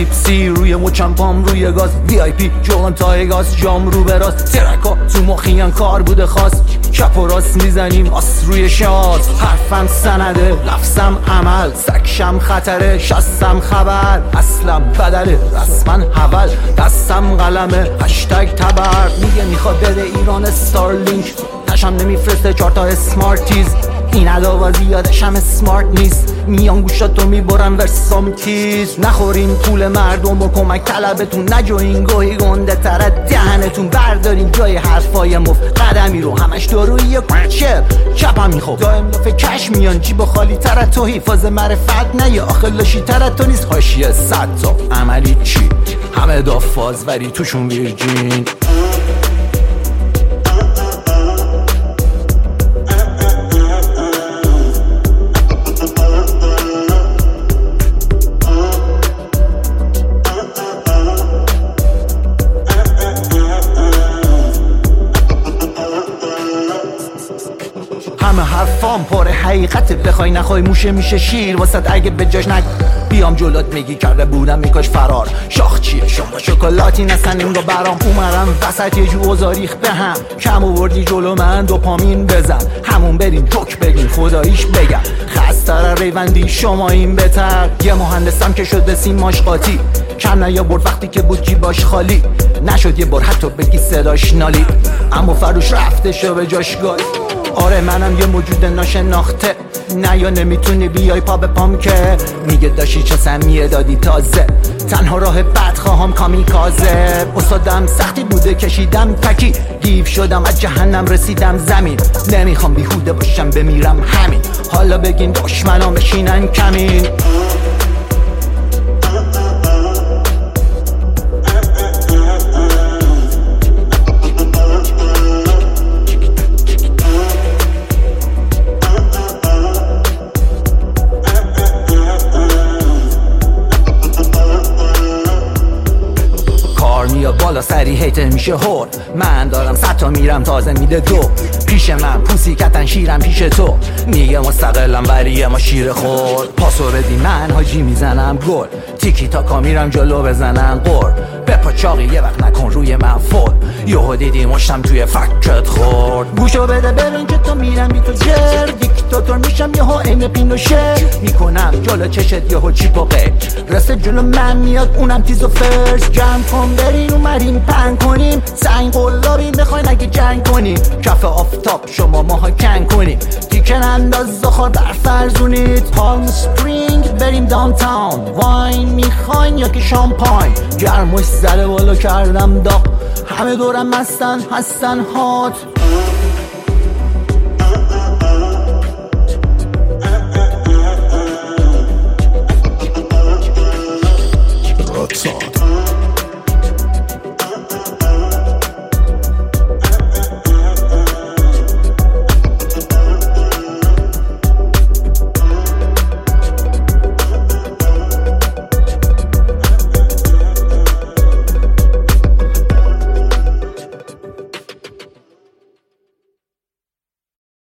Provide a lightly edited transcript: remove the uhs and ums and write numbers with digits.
تیپسی روی مچم پام روی گاز VIP جوان تایگاز جام رو به راست ترکا تو مخیان کار بوده خاص چپ و راست میزنیم آس روی شاز حرفم سنده لفظم عمل سکشم خطره شستم خبر اصلم بدله رسما حول دستم قلمه هشتگ تبر میگه میخواد بده ایران استارلینک تشم نمیفرسته 4 تا اسمارتیز این ادا زیادش هم اسمارت نیست میان گوشاتو میبرن ورسام تیز نخورین پول مردم و کمک طلبتون نجوین گوهی گنده تره دهنتون بردارین جای حرفای مفت قدمی رو همش دارویی چپ چپم میخوب دائم لفه کش میان جیب خالی تره تو حفاظ معرفت نه یا آخر لاشی تره تو نیست حاشیه 100 تا عملی چی همه دافاز ولی توشون ویرجین همه حرفام پر حقیقته بخوای نخوای موشه میشه شیر واسط اگه به جاش بیام جلوت میگی کرده بودم میکاش فرار شاخ چیه شما شکلاتی نستن اینگا برام اومدم وسط یه جو زاریخ به هم کم آوردی جلو من دوپامین بزن همون برین جوک بگین خداییش بگم خستر ریوندی شما این بهتر یه مهندسم که شد به سیماش قاطی کم نیا برد وقتی که بود جیباش خالی نشد یه بار حتی بگی صداش نالی اما فروش رفته شو به جاش گاز آره منم یه موجود ناشناخته نه یا نمیتونی بیای پا به پام که میگه داشتی چه سمیه دادی تازه تنها راه بد خواهم کامیکازه استادم سختی بوده کشیدم تکی دیو شدم از جهنم رسیدم زمین نمیخوام بیهوده باشم بمیرم همین حالا بگین دشمنام بشینن کمین بالا سری هیتر میشه هور من دارم 100 تا میرم تازه میده 2 پیش من پوسی کتن شیرم پیش تو میگه مستقلم ولی ما شیر خور پاسو بدی من حاجی میزنم گل تیکی تاکا میرم جلو بزنم قر بپا چاقی یه وقت نکن روی من فول یهو دیدی مشتم توی فکت خورد گوشو بده ببین که تو میرم بی تو جر دیکتاتور میشم یهو این پینوشه میکنم جلو چشت یهو چیپ و قیل رسه جلو من میاد اونم تیز و فرس جمع کن برین اومدیم پنگ کنیم سنگ قلابی بخواین اگه جنگ کنیم کف آفتاب شما ماها کن کنیم تیکن انداز زخار برفرزونید پالم سپرینگ بریم داونتاون واین میخواین یا که شامپاین گرمش زده بالا کردم داغ همه دورم هستن هات